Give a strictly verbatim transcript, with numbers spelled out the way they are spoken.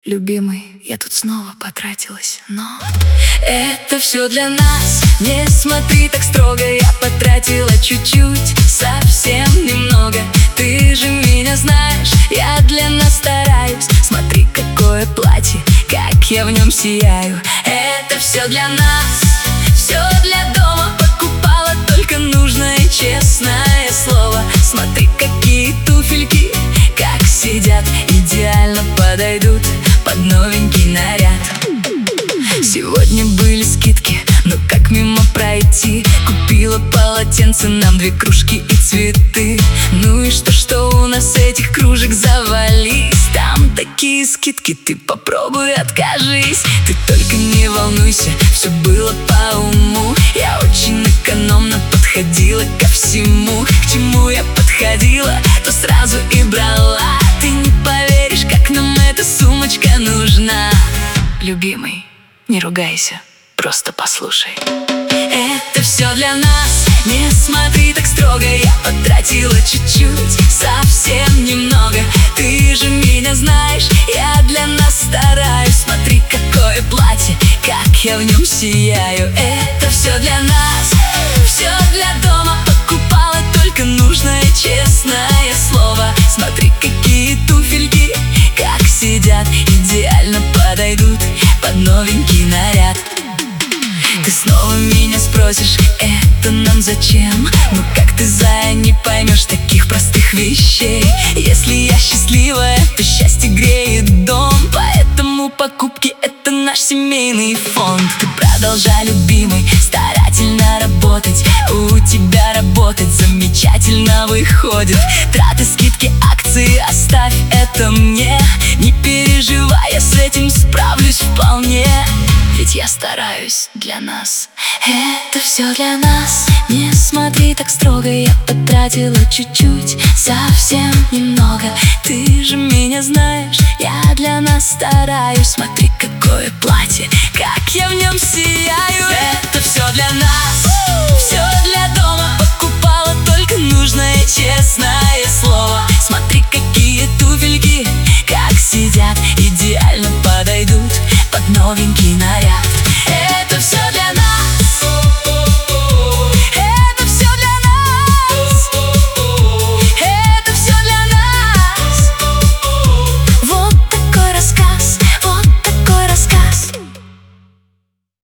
Любимый, я тут снова потратилась, но это все для нас. Не смотри так строго, я потратила чуть-чуть, совсем немного. Ты же меня знаешь, я для нас стараюсь. Смотри, какое платье, как я в нем сияю. Это все для нас, все для дома. Покупала только нужное, честное слово. Смотри, какие туфельки, как сидят, идеально подойдут под новенький наряд. Сегодня были скидки, но как мимо пройти? Купила полотенце, нам две кружки и цветы. Ну и что, что у нас этих кружек завались? Там такие скидки, ты попробуй откажись. Ты только не волнуйся, все было по уму. Я очень экономно подходила ко всему. К чему я подходила, то сразу и брала. Ты не поверишь, как нам эта сумочка нужна. Любимый, не ругайся, просто послушай. Это все для нас, не смотри так строго. Я потратила чуть-чуть, совсем немного. Ты же меня знаешь, я для нас стараюсь. Смотри, какое платье, как я в нем сияю. Это все для нас, все для дома. Покупала только нужное, честное слово. Смотри, какие туфельки, как сидят, идеально подойдут под новенький наряд. Ты снова меня спросишь, это нам зачем? Ну как ты, зая, не поймешь таких простых вещей? Если я счастливая, то счастье греет дом. Поэтому покупки — это наш семейный фонд. Ты продолжай, любимый, старательно работать. У тебя работать замечательно выходит. Траты, скидки, акции оставь это мне. Не переживай, я с этим справлюсь вполне. Ведь я стараюсь для нас. Это все для нас. Не смотри так строго, я потратила чуть-чуть, совсем немного. Ты же меня знаешь, я для нас стараюсь. Смотри, какое платье, как я в нем сияю. Это все для нас, все для дома.